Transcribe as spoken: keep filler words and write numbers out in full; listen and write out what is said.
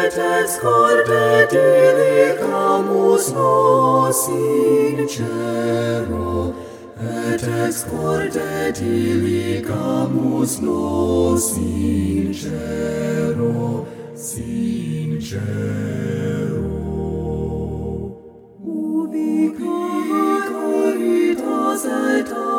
et ex corde dilicamus nos in cielo, et ex corde dilicamus nos in cielo, in cielo. Ubi caritas et